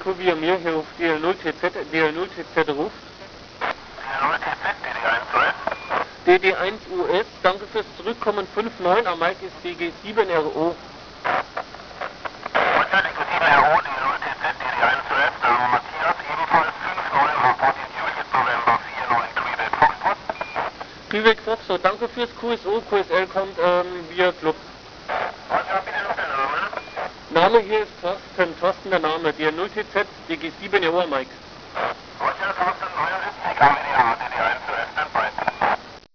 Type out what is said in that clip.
Echo via mir hier auf DL0TZ, DL0TZ ruft. DD1 US, danke fürs Zurückkommen 59, am Mike ist DG7RO. Quebec Foxtrot, danke fürs QSO, QSL kommt via Club. Name hier ist Thorsten der Name, DL0TZ, DG7RO, Mike.